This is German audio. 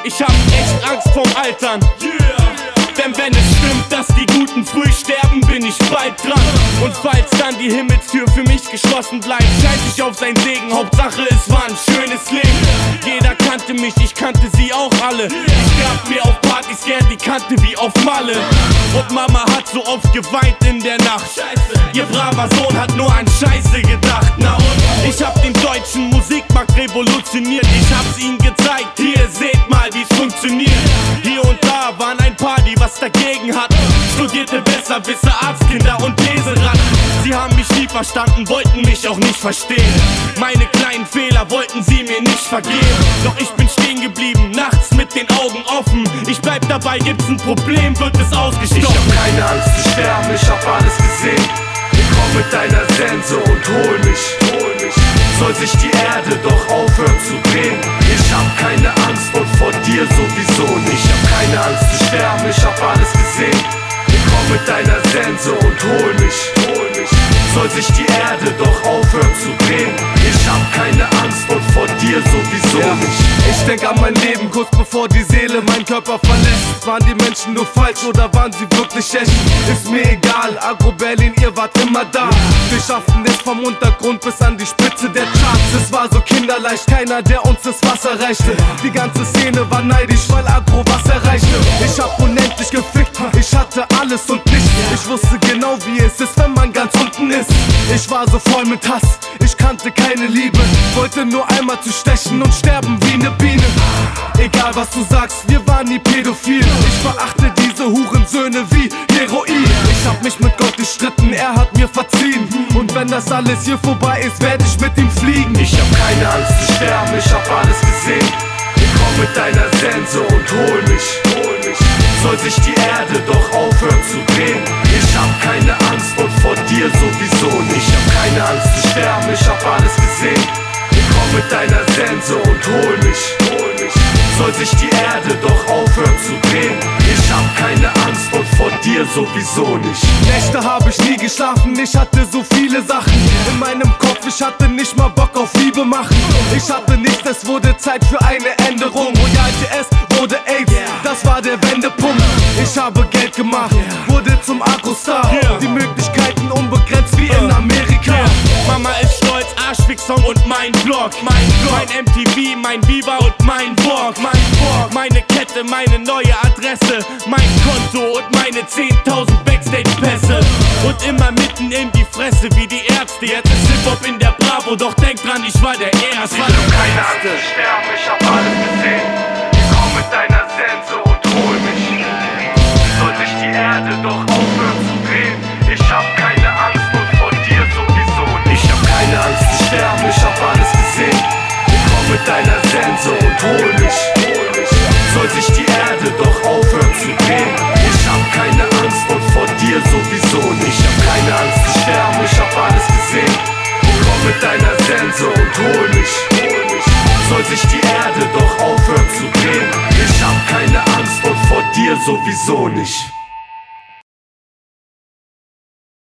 Ich hab echt Angst vorm Altern. Denn wenn es stimmt, dass die Guten früh sterben, bin ich bald dran. Und falls dann die Himmelstür für mich geschlossen bleibt, scheiß ich auf sein Segen, Hauptsache es war ein schönes Leben. Jeder kannte mich, ich kannte sie auch alle. Ich gab mir auf Partys gern die Kante wie auf Malle. Und Mama hat so oft geweint in der Nacht. Ihr braver Sohn hat nur an Scheiße gedacht. Na und? Ich hab den deutschen Musikmarkt revolutioniert. Ich hab's ihnen gezeigt, hier seht mal wie's funktioniert. Hier und da waren ein paar, die was dagegen hatten. Studierte Besserwisser, Arztkinder und Leseratten. Sie haben mich nie verstanden, wollten mich auch nicht verstehen. Meine kleinen Fehler wollten sie mir nicht vergeben. Doch ich bin stehen geblieben, nachts mit den Augen offen. Ich bleib dabei, gibt's ein Problem, wird es ausgestochen. Ich hab keine Angst zu sterben, ich hab alles gesehen. Komm mit deiner Sense und hol mich. Soll sich die Erde doch aufhören zu drehen. Ich hab keine Angst und vor dir sowieso nicht. Ich hab keine Angst zu sterben, ich hab alles gesehen. Komm mit deiner Sense und hol mich. Soll sich die Erde doch aufhören zu drehen. Ich hab keine Angst und vor dir sowieso nicht. Ich denk an mein Leben kurz bevor die Seele meinen Körper verlässt. Waren die Menschen nur falsch oder waren sie wirklich echt? Ist mir egal, Agro Berlin, ihr wart immer da. Wir schafften es vom Untergrund bis an die Spitze der Charts. Es war so kinderleicht, keiner der uns das Wasser reichte. Die ganze Szene war neidisch, weil Agro was erreichte. Ich hab unendlich gefickt, ich hatte alles und nichts. Ich wusste genau wie es ist, wenn man ganz unten ist. Ich war so voll mit Hass, ich kannte keine Liebe. Wollte nur einmal zu stechen und sterben wie ne Biene. Egal was du sagst, wir waren nie pädophil. Ich verachte diese Hurensöhne wie Heroin. Ich hab mich mit Gott gestritten, er hat mir verziehen. Und wenn das alles hier vorbei ist, werd ich mit ihm fliegen. Ich hab keine Angst zu sterben, ich hab alles gesehen. Komm mit deiner Sense und hol mich. Soll sich die Erde doch aufhören zu drehen. Ich hab keine Angst und vor dir sowieso nicht. Ich hab keine Angst zu sterben, ich hab alles gesehen. Komm mit deiner Sense und hol mich. Soll sich die Erde doch aufhören zu drehen. Ich hab keine Angst und vor dir sowieso nicht. Nächte hab ich nie geschlafen, ich hatte so viele Sachen in meinem Kopf, ich hatte nicht mal Bock auf Liebe machen. Ich hatte nichts, es wurde Zeit für eine Änderung. Royal TS wurde AIDS, das war der Wendepunkt. Ich habe Geld gemacht, wurde zum Agro-Star. Die Möglichkeiten unbegrenzt wie in Amerika. Mama ist stolz, Arschfix-Song und mein Blog. Mein MTV, mein Viva und mein Vlog. Meine Kette, meine neue Adresse. Mein Konto und meine 10.000 Backstage-Pässe. Und immer mitten in die Fresse wie die Ärzte. Jetzt ist Hip-Hop in der Bravo, doch denk dran, ich war der Erste. Ich hab keine Angst zu sterben, ich hab alles gesehen. Komm mit deiner Sense und hol mich. Soll sich die Erde doch aufhören zu drehen. Ich hab keine Angst und vor dir sowieso nicht. Ich hab keine Angst zu sterben, ich hab alles gesehen. Komm mit deiner Sense und hol mich. Soll sich die Erde doch aufhören zu drehen. Ich hab keine Angst und vor dir sowieso nicht. Ich hab keine Angst zu sterben, ich hab alles gesehen. Komm mit deiner Sense und hol mich. Soll sich die Erde doch aufhören zu drehen. Ich hab keine Angst und vor dir sowieso nicht.